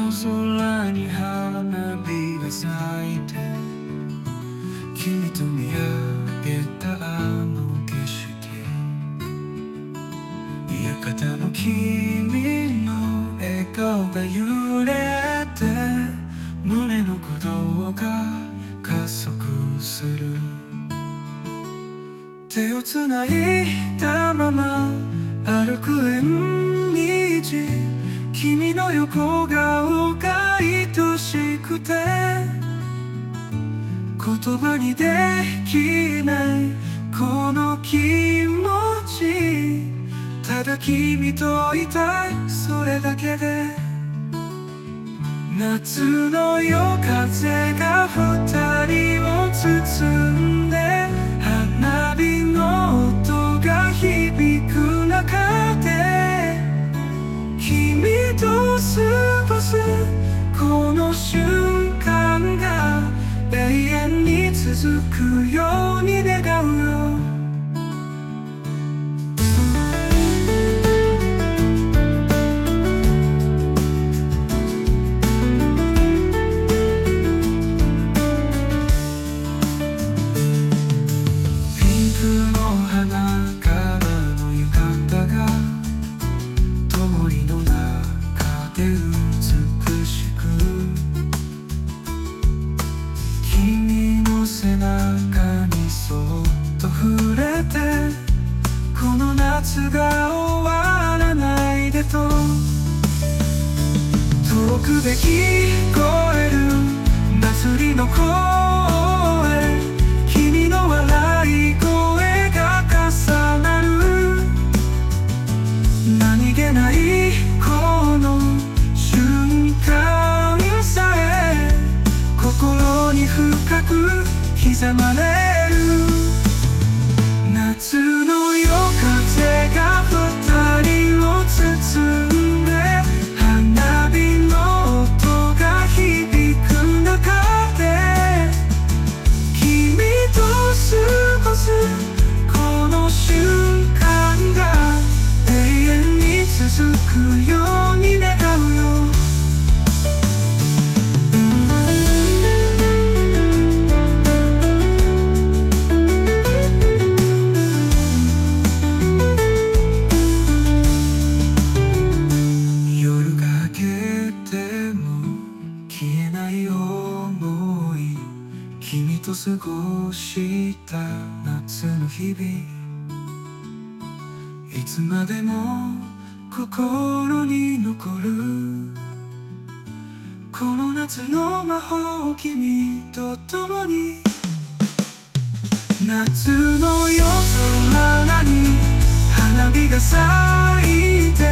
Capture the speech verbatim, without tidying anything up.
空に花火が咲いて、君と見上げたあの景色、館の君の笑顔が揺れて、胸の鼓動が加速する。手をつないだまま歩く縁道、君の横顔が愛しくて、言葉にできないこの気持ち、ただ君といたい、それだけで。夏の夜風が二人を包んで、花火の音が響く中で、君と過ごすこの瞬間が永遠に続くように願うよ。君の背中にそっと触れて、この夏が終わらないでと、遠くで聞こえる祭りの声、君の笑い声が重なる。何気ないこの瞬間さえ心に深く刻まれる。夏の夜風が二人を包んで、花火の音が響く中で、君と過ごすこの瞬間が永遠に続くように願うよ。君と過ごした夏の日々、いつまでも心に残る。この夏の魔法を君と共に。夏の夜空に花火が咲いて、